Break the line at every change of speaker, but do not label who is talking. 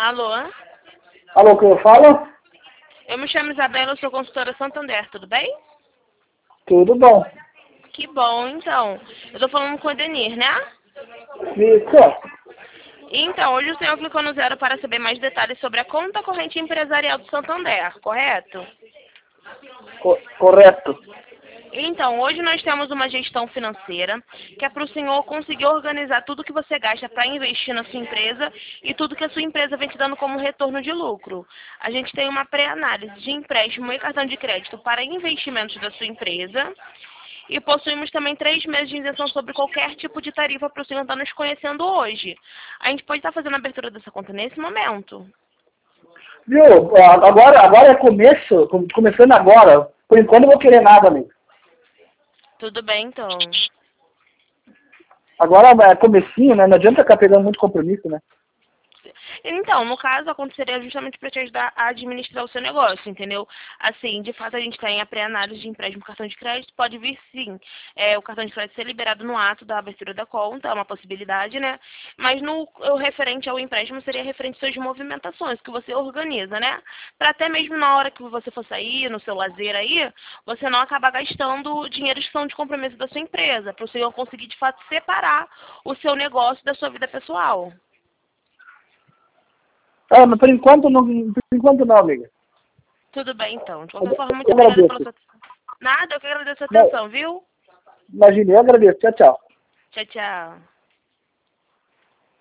Alô?
Alô, quem fala?
Eu me chamo Isabela, eu sou consultora Santander, tudo bem?
Tudo bom.
Que bom, então. Eu tô falando com o Edenir, né?
Isso.
Então, hoje o senhor clicou no 0 para saber mais detalhes sobre a conta corrente empresarial do Santander, correto?
Correto.
Então, hoje nós temos uma gestão financeira que é para o senhor conseguir organizar tudo que você gasta para investir na sua empresa e tudo que a sua empresa vem te dando como retorno de lucro. A gente tem uma pré-análise de empréstimo e cartão de crédito para investimentos da sua empresa e possuímos também 3 meses de isenção sobre qualquer tipo de tarifa para o senhor estar nos conhecendo hoje. A gente pode estar fazendo a abertura dessa conta nesse momento.
Viu? Agora é começo, começando agora. Por enquanto eu não vou querer nada, amigo.
Tudo bem, então.
Agora é comecinho, né? Não adianta ficar pegando muito compromisso, né?
Então, no caso, aconteceria justamente para te ajudar a administrar o seu negócio, entendeu? Assim, de fato, a gente tem a pré-análise de empréstimo cartão de crédito, pode vir sim o cartão de crédito ser liberado no ato da abertura da conta, é uma possibilidade, né? Mas o referente ao empréstimo seria referente às suas movimentações, que você organiza, né? Para até mesmo na hora que você for sair, no seu lazer aí, você não acabar gastando dinheiros que são de compromisso da sua empresa, para o senhor conseguir, de fato, separar o seu negócio da sua vida pessoal.
Ah, mas por enquanto não, amiga.
Tudo bem, então. De qualquer forma, muito
Eu
obrigada pela
agradeço.
sua... Nada, eu que agradeço a atenção, viu?
Imagine, eu agradeço. Tchau, tchau.
Tchau, tchau.